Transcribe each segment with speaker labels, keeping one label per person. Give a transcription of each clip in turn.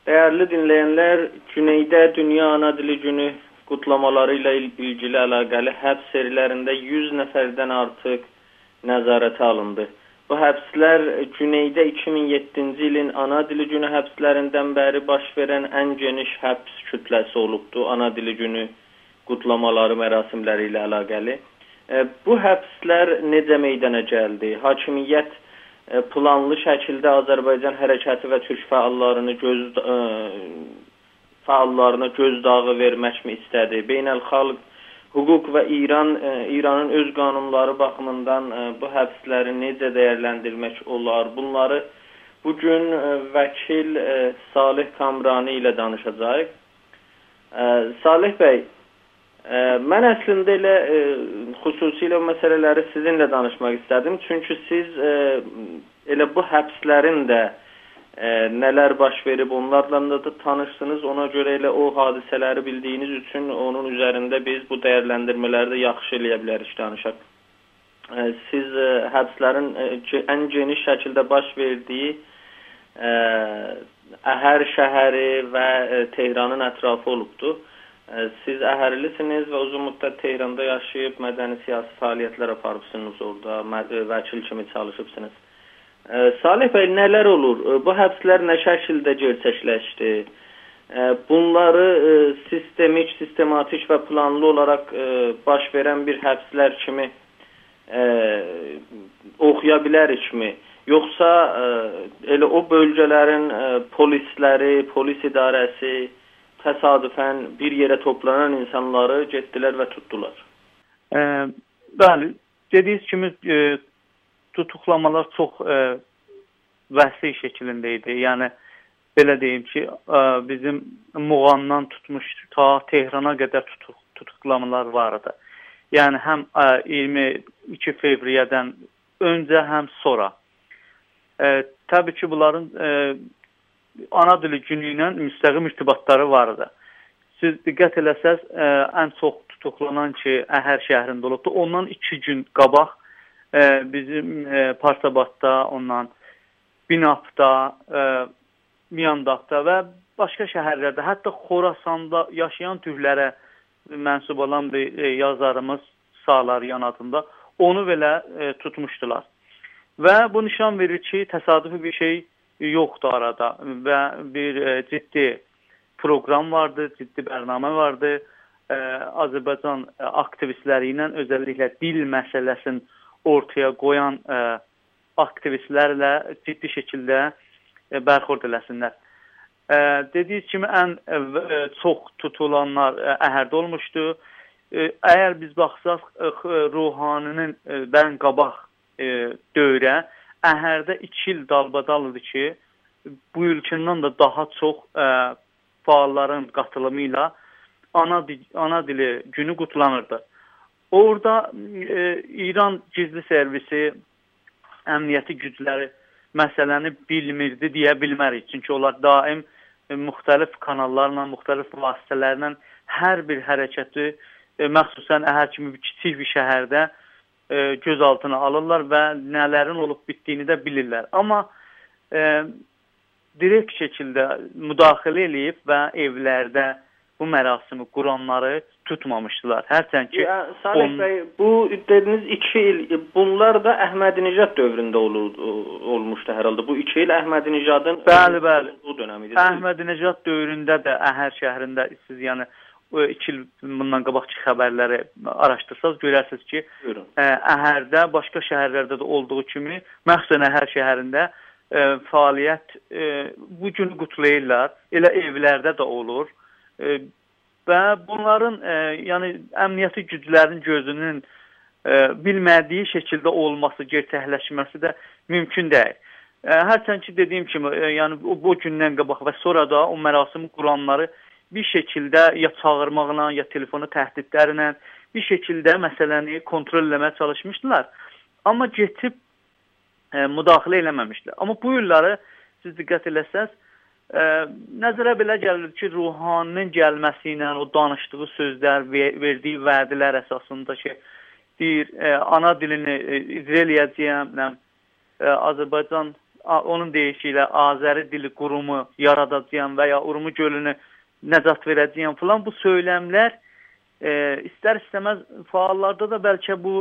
Speaker 1: Değerli dinleyenler, Güneydə Dünya Ana Dili Günü kutlamaları ilə ilgili əlaqəli həbs serilərində 100 nəfərdən artıq nəzarətə alındı. Bu həbslər Güneydə 2007-ci ilin Ana Dili Günü həbslərindən bəri baş verən ən geniş həbs kütləsi olubdu. Ana Dili Günü kutlamaları mərasimləri ilə əlaqəli. Bu həbslər necə meydana gəldi? Hakimiyyət planlı şəkildə Azərbaycan hərəkəti və türk fəallarına gözdağı vermək mi istədi? Beynəlxalq hüquq və İranın öz qanunları baxımından bu həbsləri necə dəyərləndirmək olar? Bunları bugün vəkil Salih Kamrani ilə danışacağıq. Salih bəy, mən əslində elə xüsusilə məsələləri sizinlə danışmaq istədim. Çünki siz elə bu həbslərin də nələr baş verib, onlarla da tanışsınız. Ona görə elə o hadisələri bildiyiniz üçün onun üzərində biz bu dəyərləndirmələri də yaxşı eləyə bilərik, danışaq. Siz həbslərin ən geniş şəkildə baş verdiyi Əhər şəhəri və Tehranın ətrafı olubdu. Siz əhərlisiniz və uzun müddət Tehranda yaşayıb mədəni siyasi fəaliyyətlər aparıbsınız orada, vəkil kimi çalışıbsınız. Salih bəy, nələr olur? Bu həbslər nə şəkildə gerçəkləşdi? Bunları sistematik və planlı olaraq baş verən bir həbslər kimi oxuya bilərikmi? Yoxsa elə o bölgələrin polisləri, polis idarəsi təsadüfən bir yerə toplanan insanları getdilər və tutdular?
Speaker 2: Bəli, dediyiniz kimi tutuklamalar çox vəhşi şəklində idi. Yəni, belə deyim ki, bizim Muğamdan tutmuş ta Tehrana qədər tutuklamalar vardı. Yəni, həm 22 fevriyədən öncə, həm sonra. Təbii ki, bunların Ana Dili Günü ilə müstəqim irtibatları vardı. Siz diqqət eləsəz, ən çox tutuklanan ki, Əhər şəhərində olubdu. Ondan 2 gün qabaq bizim Parsabadda, ondan Binafda, Miyandaqda və başqa şəhərlərdə, hətta Xorasanda yaşayan türklərə mənsub olan bir yazarımız Salaryan adında onu belə tutmuşdular. Və bu nişan verir ki, təsadüfi bir şey yoxdur arada və bir ciddi proqram vardı, ciddi bərnamə vardı. Azərbaycan aktivistləri ilə özəlliklə dil məsələsini ortaya qoyan aktivistlərlə ciddi şəkildə bərxurd eləsinlər. Dediyiniz kimi, ən çox tutulanlar Əhərdə olmuşdu. Əgər biz baxsaq, Ruhaninin dən qabaq dövrə, Əhərdə 2 il dalbadaldır ki, bu ülkədən də daha çox fəalların qatılımı ilə ana dili günü qutlanırdı. Orada İran gizli servisi, əmniyyəti gücləri məsələni bilmirdi deyə bilmərik. Çünki onlar daim müxtəlif kanallarla, müxtəlif vasitələrlə hər bir hərəkəti, məxsusən Əhər kimi kiçik bir şəhərdə gözaltına alırlar və nələrin olub bitdiyini də bilirlər. Amma direkt şəkildə müdaxilə eləyib və evlərdə bu mərasimi quranları tutmamışdılar. Hərçən ki...
Speaker 1: Salih bəy, bu dediniz 2 il, bunlar da Əhmədinecad dövründə olmuşdu hər halda. Bu 2 il Əhmədinecadın
Speaker 2: olduğu dönəmidir. Əhmədinecad dövründə də Əhər şəhərində siz, yəni 2 il bundan qabaqki xəbərləri araşdırsaz, görərsiniz ki, Əhərdə, başqa şəhərlərdə də olduğu kimi, məxsusən Əhər şəhərində fəaliyyət bu günü qutlayırlar. Elə evlərdə də olur. Və bunların yəni əmniyyəti güclərin gözünün bilmədiyi şəkildə olması, gerçəkləşməsi də mümkün deyil. Hərçən ki, dediyim kimi, yəni bu gündən qabaq və sonra da o mərasimi quranları bir şəkildə ya çağırmaqla, ya telefonu təhdidlərlə bir şəkildə məsələni kontrol eləməyə çalışmışdılar. Amma getib müdaxilə eləməmişdilər. Amma bu illəri siz diqqət eləsəz, nəzərə belə gəlir ki, Ruhaninin gəlməsi ilə o danışdığı sözlər, verdiyi vədilər əsasında ki, deyir, ana dilini icra eləyəcəyəm, Azərbaycan onun deyişi ilə Azəri dili qurumu yaradacağım və ya Urmu gölünü nəcat verəcəyəm filan, bu söyləmlər istər-istəməz fəallarda da bəlkə bu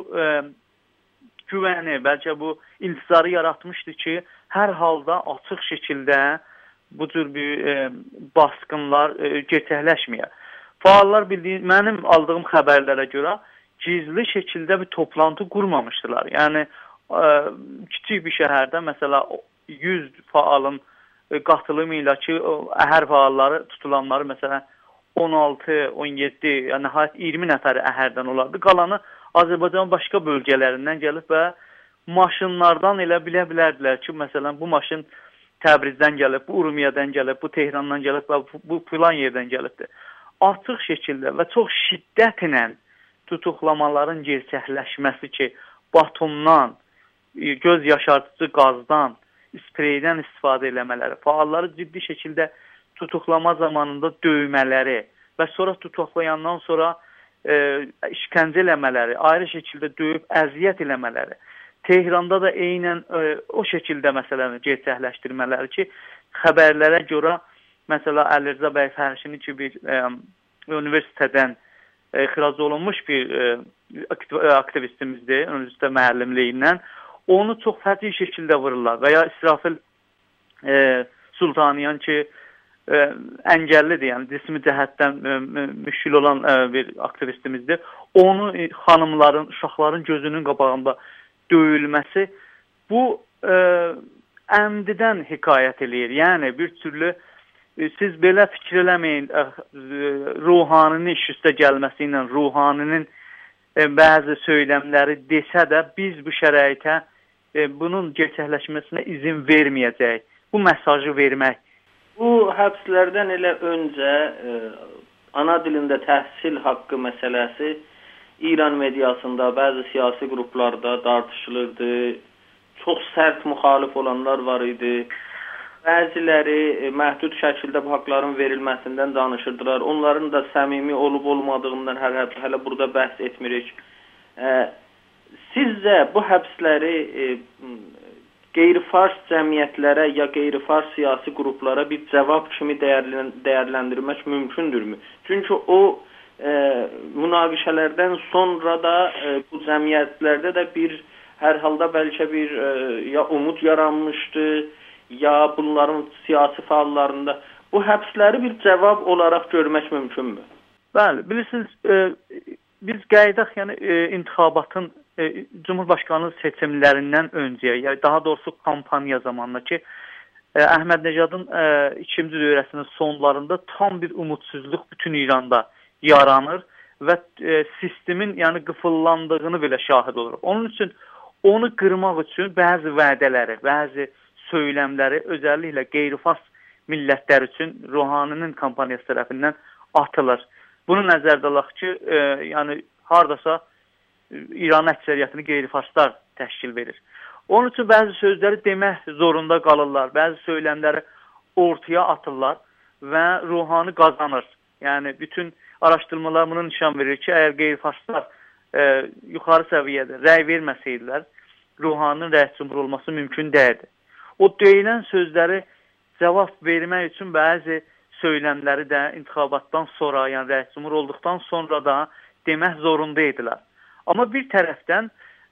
Speaker 2: güvəni, bəlkə bu intizarı yaratmışdı ki, hər halda açıq şəkildə bu cür bir baskınlar gerçəkləşməyər. Fəallar mənim aldığım xəbərlərə görə gizli şəkildə bir toplantı qurmamışdılar. Yəni, kiçik bir şəhərdə, məsələ 100 fəalın qatılımı ilə ki, əhər fəalları tutulanları, məsələn, 16, 17, yəni 20 nəfəri əhərdən olardı. Qalanı Azərbaycanın başqa bölgələrindən gəlib və maşınlardan elə bilə bilərdilər ki, məsələn, bu maşın Təbrizdən gəlib, bu Urmiyadan gəlib, bu Tehrandan gəlib və bu filan yerdən gəlibdir. Açıq şəkildə və çox şiddətlə tutuqlamaların gerçəkləşməsi ki, Batumdan, göz yaşartıcı qazdan, spreydən istifadə eləmələri, fəalları ciddi şəkildə tutuqlama zamanında döymələri və sonra tutuqlayandan sonra işgəncə eləmələri, ayrı şəkildə döyüb əziyyət eləmələri, Tehranda da eynən o şəkildə məsələni gerçəkləşdirmələri ki, xəbərlərə görə, məsələ Əlirza bəy Fərşini ki, bir universitetdən ixrac olunmuş bir aktivistimizdir, universitet müəllimliyindən, onu çox fərqli şəkildə vururlar və ya İsrafil Sultaniyan ki, əngəllidir, yəni cismi cəhətdən müşkil olan bir aktivistimizdir. Onu xanımların, uşaqların gözünün qabağında döyülməsi bu əmdidən hekayət eləyir. Yəni bir türlü siz belə fikir eləməyin, ruhaninin iş üstə gəlməsi ilə ruhaninin bəzi söyləmləri desə də biz bu şəraitə bunun gerçəkləşməsinə izin verməyəcək. Bu mesajı vermək.
Speaker 1: Bu həbslərdən elə öncə ana dilində təhsil haqqı məsələsi İran mediasında, bəzi siyasi qruplarda tartışılırdı. Çox sərt müxalif olanlar var idi. Bəziləri məhdud şəkildə bu haqların verilməsindən danışırdılar. Onların da səmimi olub-olmadığından hələ burada bəhs etmirik. Sizcə bu həbsləri qeyri-fars cəmiyyətlərə ya qeyri-fars siyasi qruplara bir cavab kimi dəyərləndirmək mümkündürmü? Çünki o münaqişələrdən sonra da bu cəmiyyətlərdə də bir hər halda bəlkə bir ya umud yaranmışdı, ya bunların siyasi fəallarında bu həbsləri bir cavab olaraq görmək mümkünmü?
Speaker 2: Bəli, bilirsiniz, biz qayıdaq, yəni intixabatın Cumhurbaşqanlığı seçimlərindən öncə, yəni daha doğrusu kampaniya zamanında ki, Əhməd Necadın ikinci dövrəsinin sonlarında tam bir umudsuzluq bütün İranda yaranır və sistemin yəni qıfıllandığını belə şahid oluruq. Onun üçün onu qırmaq üçün bəzi vədələri, bəzi söyləmləri özəlliklə qeyri-fars millətlər üçün Ruhaninin kampaniyası tərəfindən atılır. Bunu nəzərdə alaq ki, yəni hardasa İran əksəriyyətini qeyri-farslar təşkil verir. Onun üçün bəzi sözləri demək zorunda qalırlar, bəzi söyləmləri ortaya atırlar və Ruhani qazanır. Yəni bütün araşdırmalar bunu nişan verir ki, əgər qeyri-farslar yuxarı səviyyədə rəy verməsəydilər, Ruhaninin rəis cümhur olması mümkün deyildi. O deyilən sözləri cavab vermək üçün bəzi söyləmləri də intixabatdan sonra, yəni rəis cümhur olduqdan sonra da demək zorundaydılar. Amma bir tərəfdən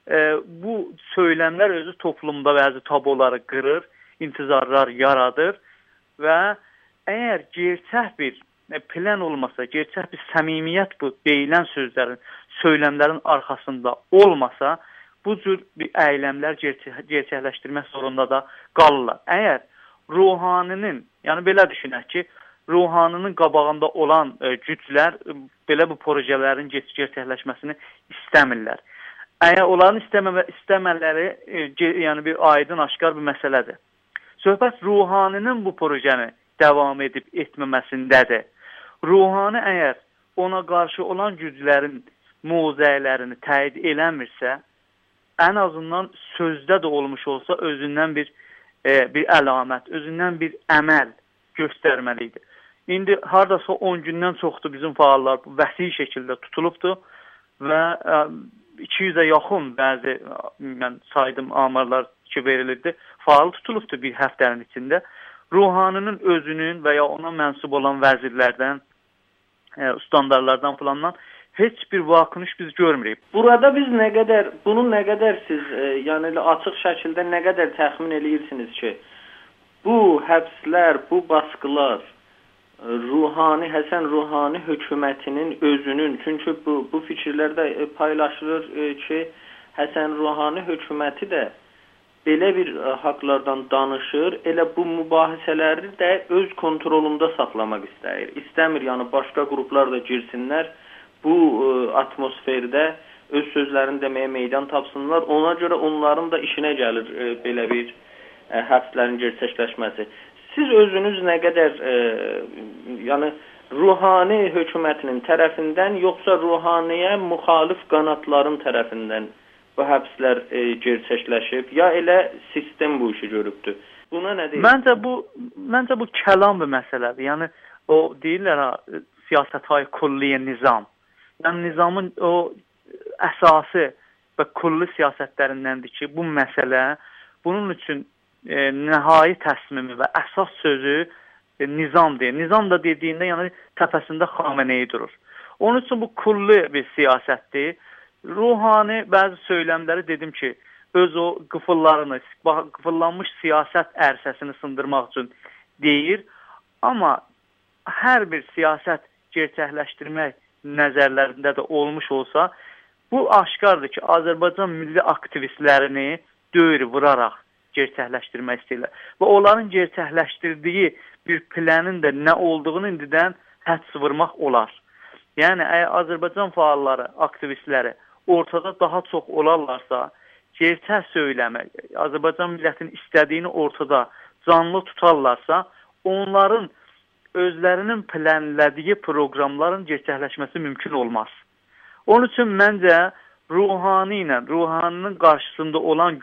Speaker 2: bu söyləmlər özü toplumda bəzi tabuları qırır, intizarlar yaradır və əgər gerçək bir plan olmasa, gerçək bir səmimiyyət bu deyilən sözlərin, söyləmlərin arxasında olmasa, bu cür bir əyləmlər gerçəkləşdirmək zorunda da qalırlar. Əgər Ruhaninin, yəni belə düşünək ki, Ruhaninin qabağında olan güclər belə bu projələrin gerçəkləşməsini istəmirlər. Əgər onların istəmələri yəni bir aydın, aşkar bir məsələdir. Söhbət Ruhaninin bu projəni davam edib etməməsindədir. Ruhani əgər ona qarşı olan güclərin muzeylərini təyid eləmirsə, ən azından sözdə də olmuş olsa özündən bir əlamət, özündən bir əməl göstərməlidir. İndi hardasa 10 gündən çoxdur bizim fəallar vəsiq şəkildə tutulubdur və 200-ə yaxın bəzi saydım amarlar ki verilirdi. faal tutulubdur bir həftənin içində. Ruhaninin özünün və ya ona mənsub olan vəzirlərdən, standarlardan falandan heç bir vakınış biz görmürük.
Speaker 1: Burada biz bunu nə qədər siz yəni açıq şəkildə nə qədər təxmin edirsiniz ki, bu həbslər, bu baskılar Həsən Ruhani hökumətinin özünün, çünki bu fikirlərdə paylaşılır ki, Həsən Ruhani hökuməti də belə bir haqlardan danışır, elə bu mübahisələri də öz kontrolunda saxlamaq istəyir. İstəmir, yəni başqa qruplar da girsinlər, bu atmosferdə öz sözlərini deməyə meydan tapsınlar. Ona görə onların da işinə gəlir belə bir həbslərin gerçəkləşməsi. Siz özünüz nə qədər yəni Ruhani hökumətinin tərəfindən yoxsa Ruhaniyə müxalif qanatların tərəfindən bu həbslər gerçəkləşib, ya elə sistem bu işi görübdür? Buna nə deyirsiniz?
Speaker 2: Məncə bu kəlam bir məsələdir. Yəni o deyirlər siyasət-i kulliyə nizam. Yəni nizamın o əsası və kulli siyasətlərindəndir ki, bu məsələ bunun üçün nəhai təsmimi və əsas sözü nizamdır. Nizam da dediyində yəni təpəsində Xameneyi durur. Onun üçün bu kulli bir siyasətdir. Ruhani bəzi söyləmləri dedim ki, öz o qıfıllanmış siyasət ərsəsini sındırmaq üçün deyir. Amma hər bir siyasət gerçəkləşdirmək nəzərlərində də olmuş olsa, bu aşkardır ki, Azərbaycan milli aktivistlərini döyür, vuraraq gerçəkləşdirmək istəyirlər. Və onların gerçəkləşdirdiyi bir planın da nə olduğunu indidən həds vurmaq olar. Yəni, əgər Azərbaycan fəalları, aktivistləri ortada daha çox olarlarsa, gerçək söyləmək, Azərbaycan millətinin istədiyini ortada canlı tutarlarsa, onların özlərinin planlədiyi proqramların gerçəkləşməsi mümkün olmaz. Onun üçün məncə Ruhani ilə, Ruhaninin qarşısında olan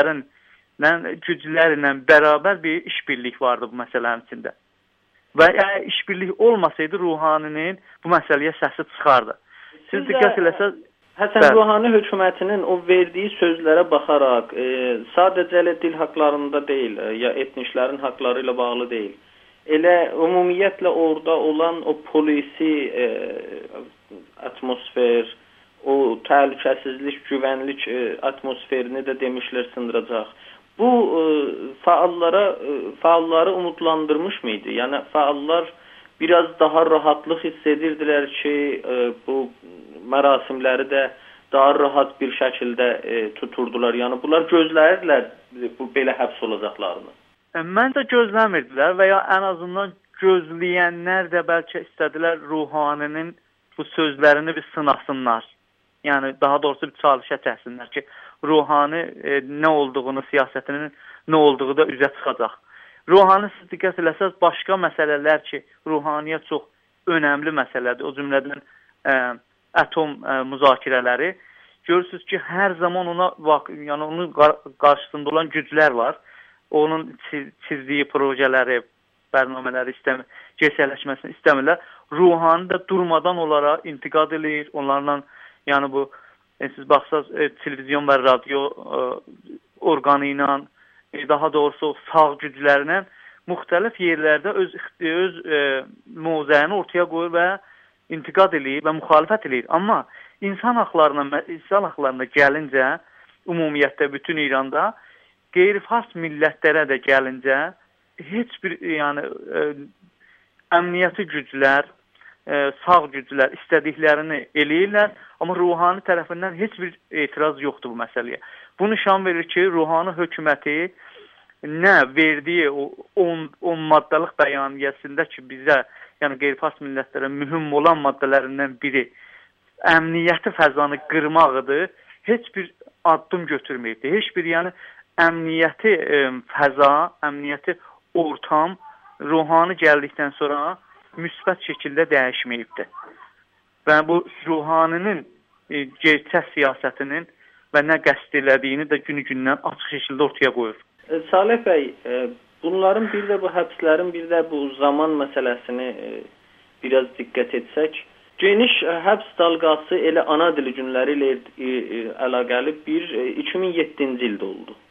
Speaker 2: güclərlə bərabər bir işbirlik vardı bu məsələnin içində. Və əgər işbirlik olmasaydı Ruhaninin bu məsələyə səsi çıxardı. Siz diqqət eləsəz,
Speaker 1: Həsən Ruhani hökumətinin o verdiyi sözlərə baxaraq, sadəcə elə dil haqlarında deyil, ya etniklərin haqları ilə bağlı deyil. Elə ümumiyyətlə orada olan o polisi atmosfer, o təhlükəsizlik, güvənlik atmosferini də demişlər sındıracaq. Bu fəalları umudlandırmış mıydı? Yəni fəallar biraz daha rahatlıq hiss edirdilər ki, bu mərasimləri də daha rahat bir şəkildə tuturdular. Yəni bunlar gözləyirdilər bu belə həbs olacaqlarını.
Speaker 2: Məncə gözləmirdilər və ya ən azından gözləyənlər də bəlkə istədilər Ruhaninin bu sözlərini bir sınasınlar. Yəni daha doğrusu bir çalışa çəksinlər ki, Ruhani nə olduğunu, siyasətinin nə olduğu da üzə çıxacaq. Ruhani siz diqqət eləsəz, başqa məsələlər ki, Ruhaniyə çox önəmli məsələdir. O cümlədən atom müzakirələri. Görürsünüz ki, hər zaman yəni onun qarşısında olan güclər var. Onun çizdiyi projeləri, bərnamələri gerçəkləşməsini istəmirlər. Ruhani də durmadan onlara intiqad edir. Onlarla, yəni bu, siz baxsaz, televizyon və radio orqanı ilə, daha doğrusu sağ güclərlə müxtəlif yerlərdə öz mövzəyini ortaya qoyur və intiqad edir və müxalifət edir. Amma insan haqlarına gəlincə, ümumiyyətlə bütün İranda, qeyri-fars millətlərə də gəlincə, heç bir əmniyyəti güclər, sağ güclər istədiklərini eləyirlər, amma Ruhani tərəfindən heç bir etiraz yoxdur bu məsələyə. Bu nişan verir ki, Ruhani hökuməti nə verdiyi 10 maddalıq bəyaniyəsində ki, bizə, yəni qeyri-fars millətlərə mühüm olan maddələrindən biri əmniyyəti fəzanı qırmaqdır, heç bir addım götürməyibdir. Heç bir, əmniyyəti fəza, əmniyyəti ortam Ruhani gəldikdən sonra müsbət şəkildə dəyişməyibdir. Və bu Ruhaninin gerçək siyasətinin və nə qəsd elədiyini də günü-gündən açıq şəkildə ortaya qoyur.
Speaker 1: Salih bəy, bunların bir də bu həbslərin, bir də bu zaman məsələsini biraz diqqət etsək, geniş həbs dalğası elə ana dili günləri ilə əlaqəli 2007-ci ildə oldu.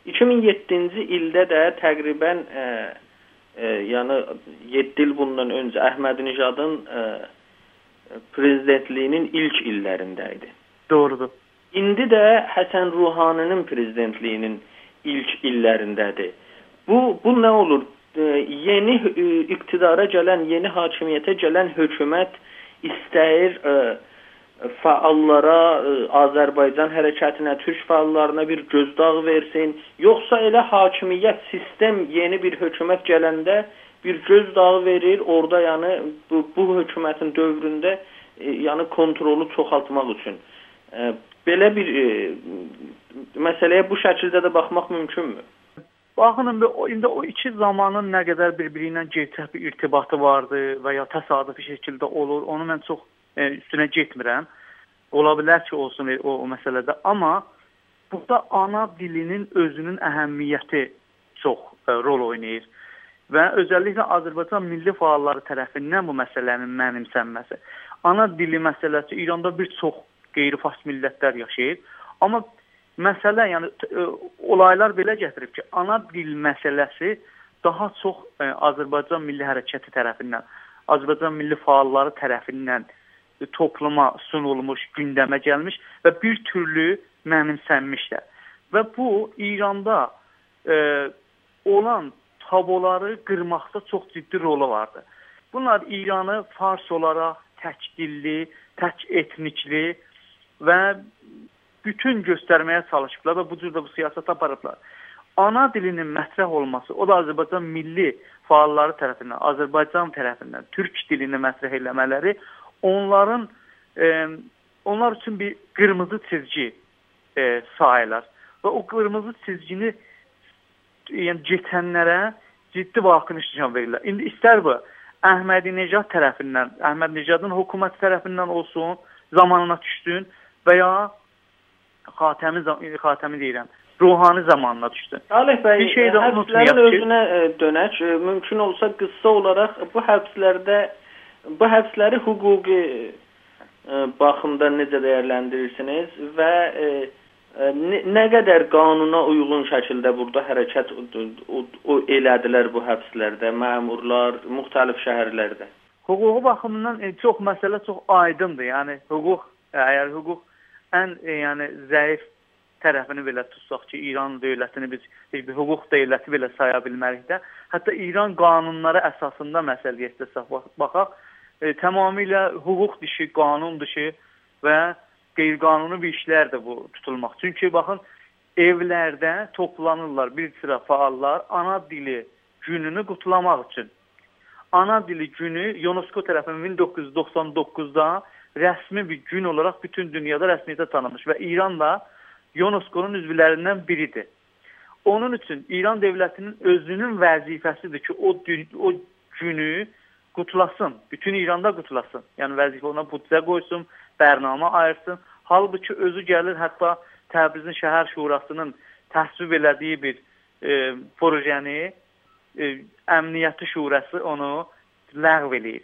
Speaker 1: 2007-ci ildə də təqribən yəni 7 il bundan öncə Əhmədinejadın prezidentliyinin ilk illərində idi.
Speaker 2: Doğrudur.
Speaker 1: İndi də Həsən Ruhaninin prezidentliyinin ilk illərindədir. Bu nə olur? Yeni iqtidara gələn, yeni hakimiyyətə gələn hökumət istəyir fəallara, Azərbaycan hərəkətinə, türk fəallarına bir gözdağı versin, yoxsa elə hakimiyyət, sistem yeni bir hökumət gələndə bir gözdağı verir, orada yəni bu hökumətin dövründə yəni kontrolu çoxaltmaq üçün. Belə bir məsələyə bu şəkildə də baxmaq mümkünmü?
Speaker 2: Baxın, indi o iki zamanın nə qədər bir-biri ilə gerçək bir irtibatı vardı və ya təsadüfi şəkildə olur, onu mən çox üstünə getmirəm. Ola bilər ki, olsun o məsələdə. Amma burada ana dilinin özünün əhəmiyyəti çox rol oynayır. Və özəlliklə Azərbaycan milli fəalları tərəfindən bu məsələnin mənimsənməsi. Ana dili məsələsi İranda bir çox qeyri-fars millətlər yaşayır. Amma məsələ, yəni olaylar belə gətirib ki, ana dil məsələsi daha çox Azərbaycan milli hərəkəti tərəfindən, Azərbaycan milli fəalları tərəfindən topluma sunulmuş, gündəmə gəlmiş və bir türlü mənimsənmişlər. Və bu İranda olan tabuları qırmaqda çox ciddi rolu vardı. Bunlar İranı fars olaraq tək dilli, tək etnikli və bütün göstərməyə çalışıblar və bu cür də bu siyasət aparıblar. Ana dilinin mətrəh olması, o da Azərbaycan milli fəalları tərəfindən, Azərbaycan tərəfindən türk dilini mətrəh eləmələri onlar üçün bir qırmızı çizgi sayılar. Və o qırmızı çizgini yəni keçənlərə ciddi baxınış nişan verirlər. İndi istər bu Əhmədinejad tərəfindən, Əhmədinejadın hökuməti tərəfindən olsun, zamanına düşsün və ya Xatəmi deyirəm, Ruhani zamanına düşsün.
Speaker 1: Salih bəy, həbslərin özünə dönək. Mümkün olsa qısa olaraq bu həbsləri hüquqi baxımdan necə dəyərləndirirsiniz və nə qədər qanuna uyğun şəkildə burada hərəkət elədilər bu həbslərdə, məmurlar, müxtəlif şəhərlərdə?
Speaker 2: Hüquqi baxımından məsələ çox aydındır. Yəni əgər hüquq ən zəif tərəfini belə tutsaq ki, İran dövlətini biz bir hüquq dövləti belə saya bilmərik də. Hətta İran qanunları əsasında məsələyə baxaq, tamamilə hüquq dışı, qanun dışı və qeyri-qanuni bir işlərdir bu tutulmaq. Çünki baxın, evlərdə toplanırlar bir sıra fəallar ana dili gününü qutlamaq üçün. Ana dili günü UNESCO tərəfindən 1999-da rəsmi bir gün olaraq bütün dünyada rəsmiyyətə tanınmış və İran da UNESCO-nun üzvlərindən biridir. Onun üçün İran dövlətinin özünün vəzifəsidir ki, o günü qutlasın, bütün İranda qutlasın. Yəni vəzifə ona büdcə qoysun, bərnamə ayırsın. Halbuki özü gəlir, hətta Təbrizin şəhər şurasının təsvib elədiyi bir projəni Əmniyyəti Şurası onu ləğv eləyir.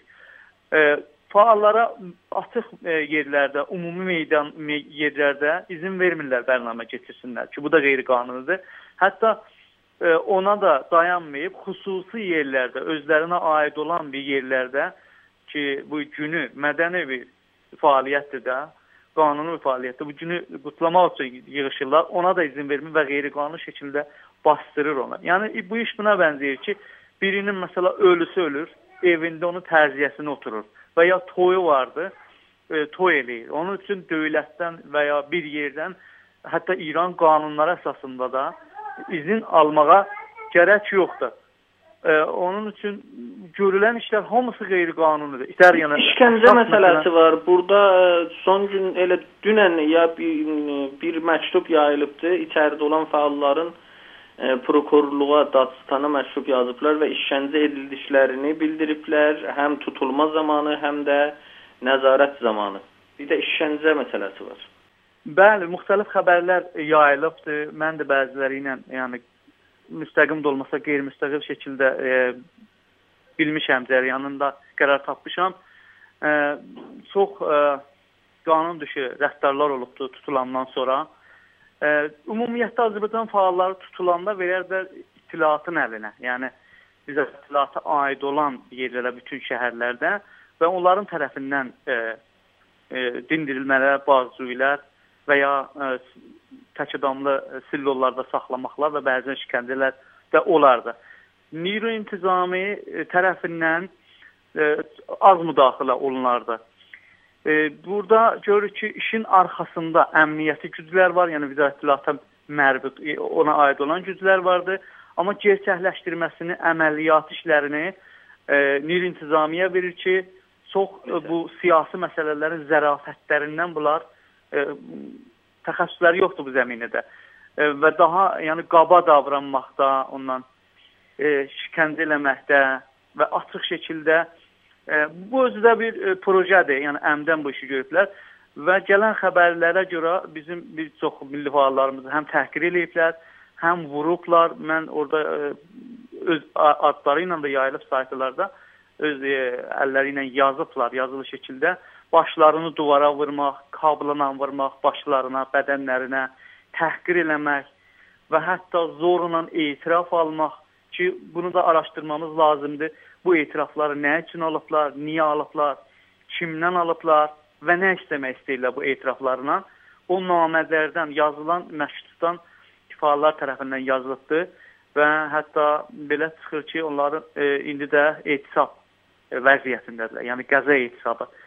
Speaker 2: Fəallara açıq yerlərdə, ümumi yerlərdə izin vermirlər bərnamə keçirsinlər ki, bu da qeyri-qanunudur. Hətta ona da dayanmayıb, xüsusi yerlərdə, özlərinə aid olan bir yerlərdə ki, bu günü mədəni bir fəaliyyətdir də, qanuni bir fəaliyyətdir, bu günü qutlamaq üçün yığışırlar, ona da izin vermir və qeyri-qanuni şəkildə bastırır ona. Yəni, bu iş buna bənzəyir ki, birinin məsələ ölüsü ölür, evində onun tərziyəsini oturur və ya toyu vardı, toy eləyir. Onun üçün dövlətdən və ya bir yerdən, hətta İran qanunları əsasında da izin almağa gərək yoxdur. Onun üçün görülən işlər hamısı qeyri-qanunudur.
Speaker 1: İşkəncə məsələsi var. Burada son gün elə dünən ya bir məktub yayılıbdır. İçəridə olan fəalların prokurorluğa, Dağıstana məktub yazıblar və işkəncə edildiklərini bildiriblər. Həm tutulma zamanı, həm də nəzarət zamanı. Bir də işkəncə məsələsi var.
Speaker 2: Bəli, müxtəlif xəbərlər yayılıbdır. Mən də bəziləri ilə, yəni müstəqim də olmasa qeyri-müstəqil şəkildə bilmişəm, cəryanında qərar tapmışam. Çox qanun dışı rəftarlar olubdur tutulandan sonra. Ümumiyyətlə Azərbaycan fəalları tutulanda verərlər itilatın əlinə. Yəni bizə itilata aid olan yerlərə, bütün şəhərlərdə və onların tərəfindən dindirilmələr, bazüylər və ya təkidamlı sillollarda saxlamaqlar və bəzən işgəncələr də olardı. Neyro-intizami tərəfindən az müdaxilə olunardı. Burada görürük ki, işin arxasında əmniyyəti güclər var, yəni Vizarət İtilata mərbut ona aid olan güclər vardı. Amma gerçəkləşdirməsini, əməliyyat işlərini Neyro-intizamiyə verir ki, çox bu siyasi məsələlərin zərafətlərindən bunlar təxəssüsləri yoxdur bu zəminədə. Və daha yəni qaba davranmaqda, ondan şikəncə eləməkdə və açıq şəkildə bu özü də bir projədir. Yəni əmdən bu işi görüblər və gələn xəbərlərə görə bizim bir çox milli fəallarımızı həm təhqir ediblər, həm vurublar. Mən orada öz adları ilə də yayılıb saytlarda öz əlləri ilə yazıblar, yazılı şəkildə başlarını duvara vurmaq, kabla vurmaq, başlarına, bədənlərinə təhqir eləmək və hətta zorla etiraf almaq ki, bunu da araşdırmamız lazımdır. Bu etirafları nə üçün alıblar, niyə alıblar, kimdən alıblar və nə istəmək istəyirlər bu etiraflarına. O namələrdən yazılan məktubdan fəallar tərəfindən yazılıbdır və hətta belə çıxır ki, onların indi də etisab vəziyyətindədirlər, yəni qəza etisabı.